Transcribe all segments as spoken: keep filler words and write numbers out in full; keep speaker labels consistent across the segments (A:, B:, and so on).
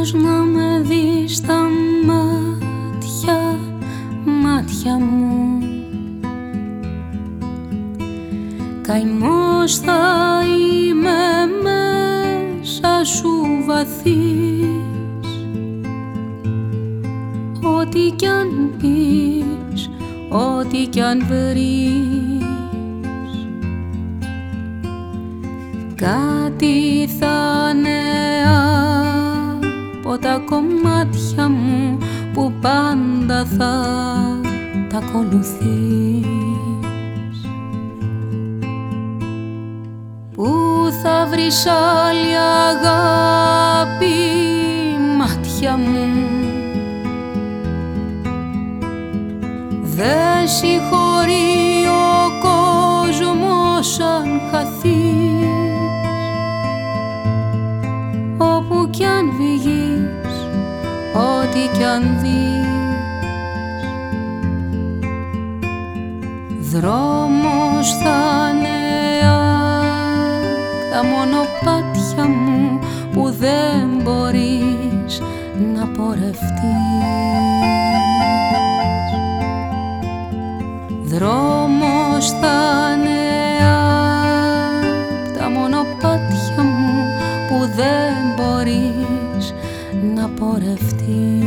A: Πώς να με δεις στα μάτια, μάτια μου, καημός θα είμαι μέσα σου βαθύς. Ό,τι κι αν πεις, ό,τι κι αν βρεις, κάτι θα είναι από τα κομμάτια μου που πάντα θα τα ακολουθείς. Πού θα βρεις άλλη αγάπη, μάτια μου, δε συγχωρεί ο κόσμος αν χαθείς. Όπου κι αν βγεις, ό,τι κι αν δεις, δρόμος θα είναι τα μονοπάτια μου που δεν μπορείς να πορευτείς. Δρόμος θα είναι τα μονοπάτια μου που δεν μπορείς να πορευτείς.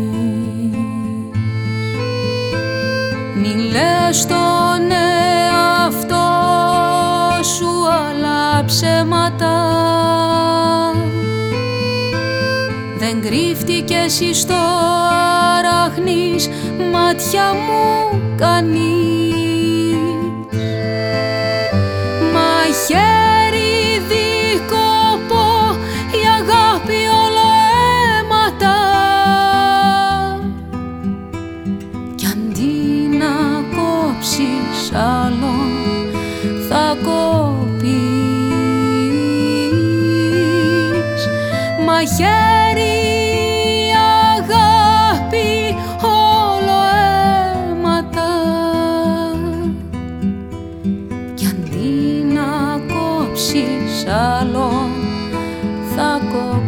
A: Μη λες τον εαυτό σου άλλα ψέματα, δεν κρύφτηκες εις το αράχνης μάτια μου κανείς. Μαχαίρι δίκοπο, η αγάπη όλο αίματα, κι αντί να κόψεις άλλον θα κοπείς. Μαχαίρι αγάπη όλο αίματα, κι αντί να κόψεις άλλον θα κοπείς.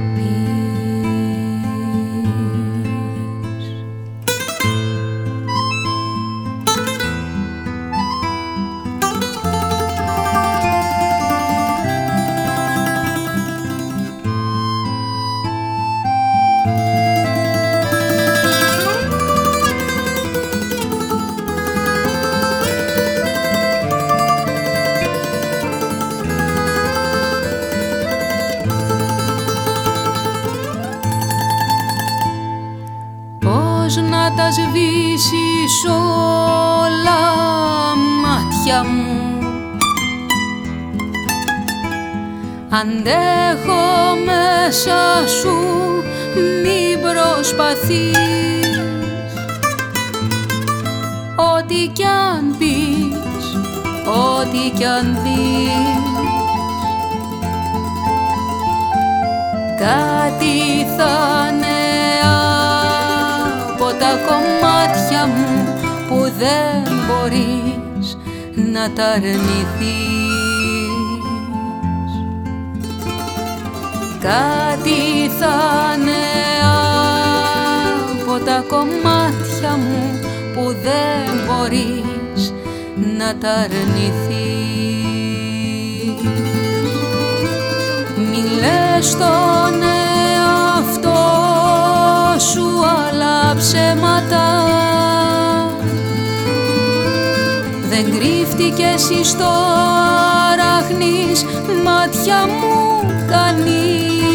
A: Πώς να τα σβήσεις όλα, μάτια μου, αντέχω μέσα σου, μην προσπαθείς. Ό,τι κι αν πεις, ό,τι κι αν δεις, κάτι θα είναι από τα κομμάτια μου που δεν μπορείς να τα αρνηθείς. Κάτι θα είναι από τα κομμάτια μου που δεν μπορείς να τα αρνηθείς. Μη λες τον εαυτό σου άλλα ψέματα, δεν κρύφτηκες εις το αράχνης μάτια μου κανείς.